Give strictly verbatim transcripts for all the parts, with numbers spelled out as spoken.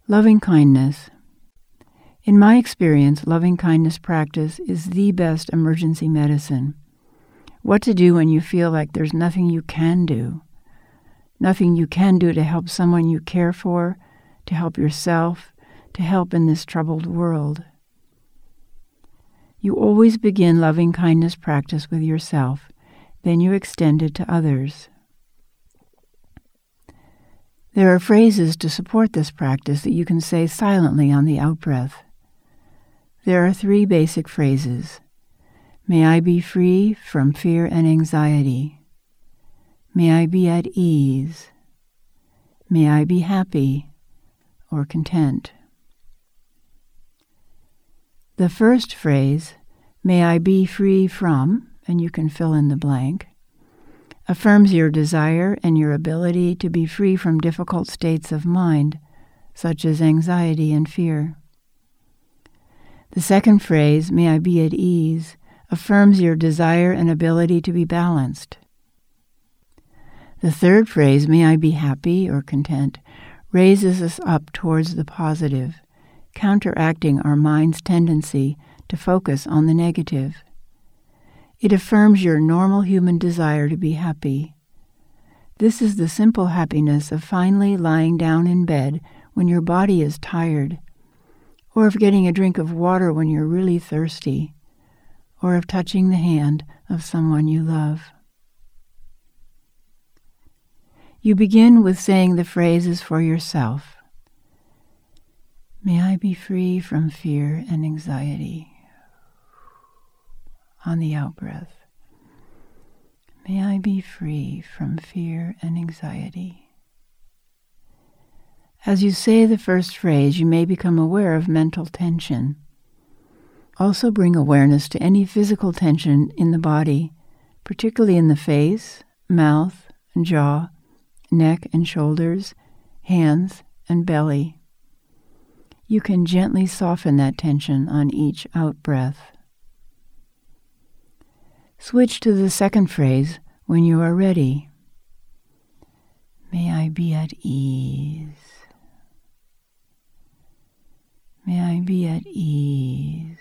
Loving kindness. In my experience, loving kindness practice is the best emergency medicine. What to do when you feel like there's nothing you can do. Nothing you can do to help someone you care for, to help yourself, to help in this troubled world. You always begin loving kindness practice with yourself, then you extend it to others. There are phrases to support this practice that you can say silently on the out-breath. There are three basic phrases. May I be free from fear and anxiety. May I be at ease. May I be happy or content. The first phrase, may I be free from, and you can fill in the blank, affirms your desire and your ability to be free from difficult states of mind, such as anxiety and fear. The second phrase, may I be at ease, affirms your desire and ability to be balanced. The third phrase, may I be happy or content, raises us up towards the positive, counteracting our mind's tendency to focus on the negative. It affirms your normal human desire to be happy. This is the simple happiness of finally lying down in bed when your body is tired, or of getting a drink of water when you're really thirsty, or of touching the hand of someone you love. You begin with saying the phrases for yourself. May I be free from fear and anxiety. On the out-breath. May I be free from fear and anxiety. As you say the first phrase, you may become aware of mental tension. Also bring awareness to any physical tension in the body, particularly in the face, mouth, and jaw, neck and shoulders, hands, and belly. You can gently soften that tension on each out-breath. Switch to the second phrase when you are ready. May I be at ease. May I be at ease.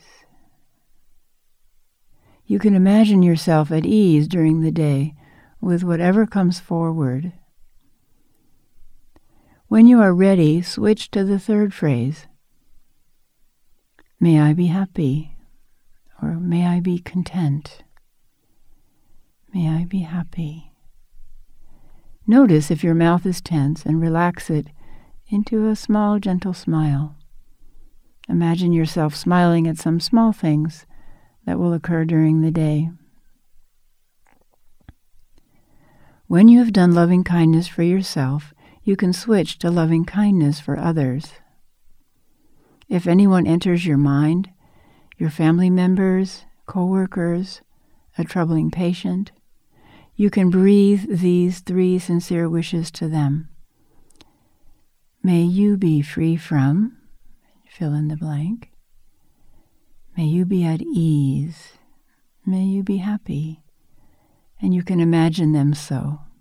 You can imagine yourself at ease during the day with whatever comes forward. When you are ready, switch to the third phrase. May I be happy, or may I be content. May I be happy. Notice if your mouth is tense and relax it into a small, gentle smile. Imagine yourself smiling at some small things that will occur during the day. When you have done loving kindness for yourself, you can switch to loving kindness for others. If anyone enters your mind, your family members, co-workers, a troubling patient, you can breathe these three sincere wishes to them. May you be free from, fill in the blank. May you be at ease. May you be happy. And you can imagine them so.